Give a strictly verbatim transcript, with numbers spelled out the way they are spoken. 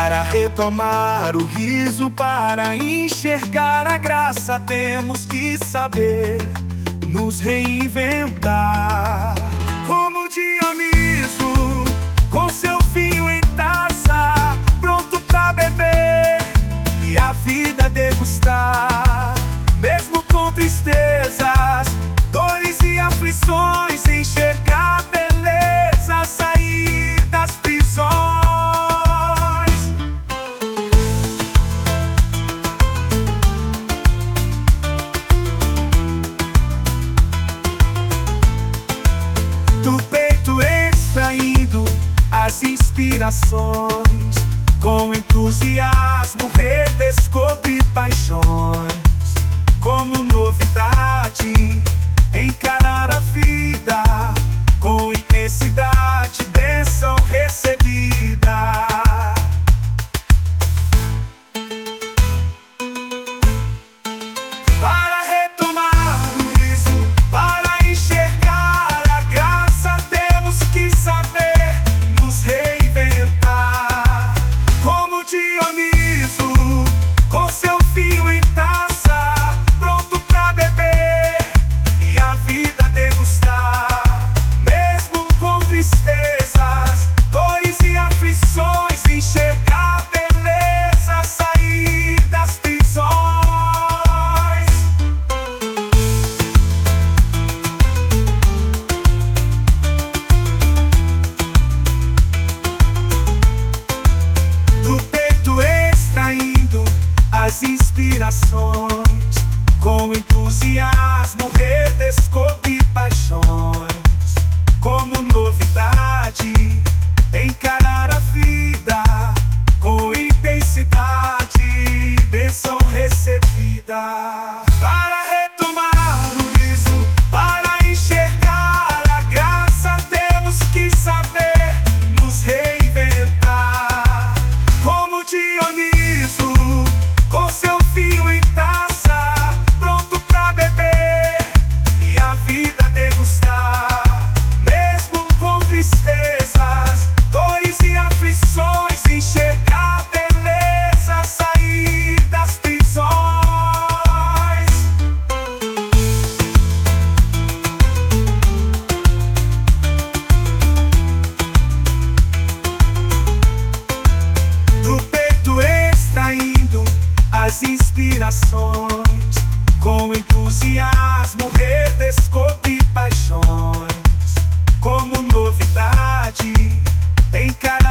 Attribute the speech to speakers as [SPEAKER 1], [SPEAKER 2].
[SPEAKER 1] Para retomar o riso, para enxergar a graça, temos que saber nos reinventar. Como Dioniso, com seu vinho em taça, pronto pra beber e a vida degustar. Mesmo com tristezas, dores e aflições, enxergar beleza, sair das prisões. Do peito extraindo as inspirações, com entusiasmo redescobrir paixões. Como novidade, encarar a vida com intensidade, bênção recebida. Para retomar o riso, para enxergar a graça, temos que saber nos reinventar. Como Dioniso, com seu vinho em taça, pronto pra beber e a vida degustar. Mesmo com tristezas, dores e aflições, enxergar beleza, sair das prisões. Do peito extraindo as inspirações, com entusiasmo redescobrir paixões. Como novidade, encarar a vida com intensidade, bênção recebida. Para retomar o riso, para enxergar a graça, temos que saber nos reinventar. Como Dioniso, com seu vinho em taça, pronto pra beber e a vida degustar. Mesmo com tristezas, dores e aflições, enxergar beleza, sair das prisões. Do peito extraindo as inspirações, com entusiasmo redescobrir paixões. Como novidade, encarar